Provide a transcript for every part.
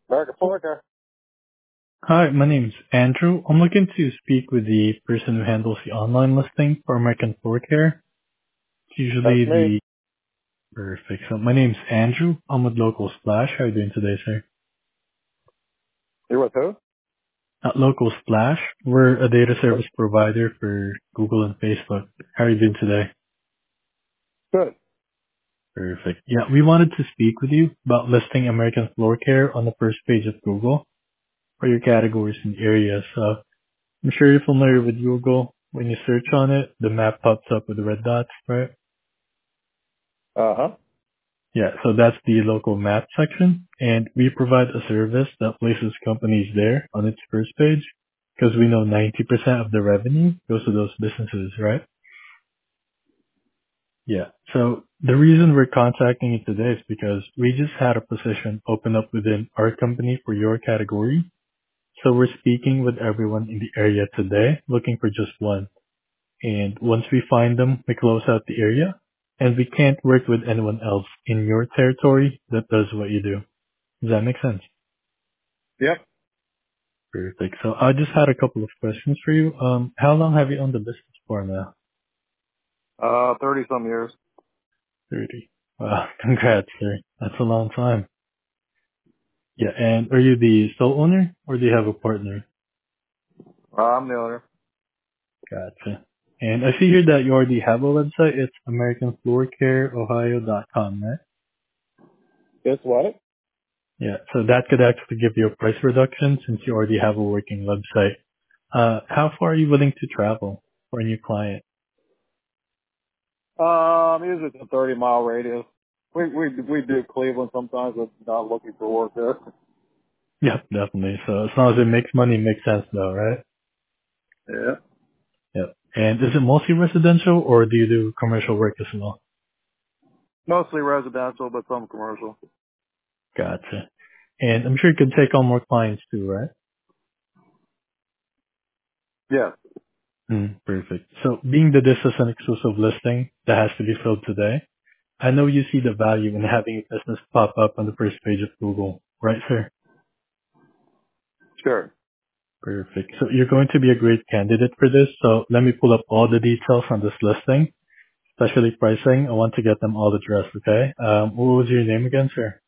American Forker. Hi, my name's Andrew. I'm looking to speak with the person who handles the online listing for American Floor Care. It's That's usually me. the perfect. So my name's Andrew. I'm with Local Splash. How are you doing today, sir? You're with who? At Local Splash, we're a data service provider for Google and Facebook. How are you doing today? Good. Perfect. Yeah, we wanted to speak with you about listing American Floor Care on the first page of Google for your categories and areas. So I'm sure you're familiar with Google. When you search on it, the map pops up with the red dots, right? Uh-huh. Yeah, so that's the local map section, and we provide a service that places companies there on its first page because we know 90% of the revenue goes to those businesses, right? Yeah, so the reason we're contacting you today is because we just had a position open up within our company for your category. So we're speaking with everyone in the area today, looking for just one. And once we find them, we close out the area, and we can't work with anyone else in your territory that does what you do. Does that make sense? Yep. Perfect. So I just had a couple of questions for you. How long have you owned the business for now? 30 some years. 30. Wow, congrats, sir. That's a long time. Yeah, and are you the sole owner or do you have a partner? I'm the owner. Gotcha. And I see here that you already have a website. It's AmericanFloorCareOhio.com, right? Guess what? Yeah, so that could actually give you a price reduction since you already have a working website. How far are you willing to travel for a new client? Usually it's a 30-mile radius. We do Cleveland sometimes, but not looking for work there. Yeah, definitely. So as long as it makes money, it makes sense though, right? Yeah. Yep. And is it mostly residential or do you do commercial work as well? Mostly residential, but some commercial. Gotcha. And I'm sure you could take on more clients too, right? Yes. Perfect. So being that this is an exclusive listing that has to be filled today, I know you see the value in having a business pop up on the first page of Google, right, sir? Sure. Perfect. So you're going to be a great candidate for this. So let me pull up all the details on this listing, especially pricing. I want to get them all addressed, okay? What was your name again, sir?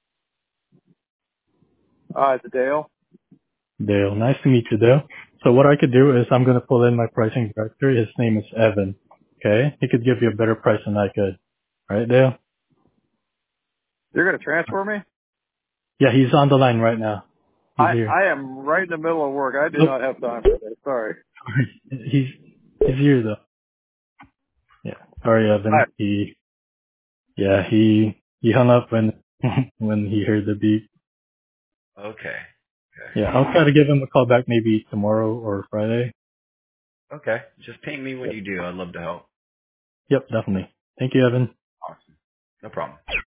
It's Dale. Dale. Nice to meet you, Dale. So what I could do is I'm going to pull in my pricing director. His name is Evan. Okay? He could give you a better price than I could. All right, Dale? You're going to transfer me? Yeah, he's on the line right now. He's here. I am right in the middle of work. I do Oh, not have time for that. Sorry. sorry. He's here though. Yeah. Sorry, Hi. Evan. He hung up when, when he heard the beep. Okay. Yeah, I'll try to give him a call back maybe tomorrow or Friday. Okay. Okay. Just ping me when Yep. you do. I'd love to help. Yep, definitely. Thank you, Evan. Awesome. No problem.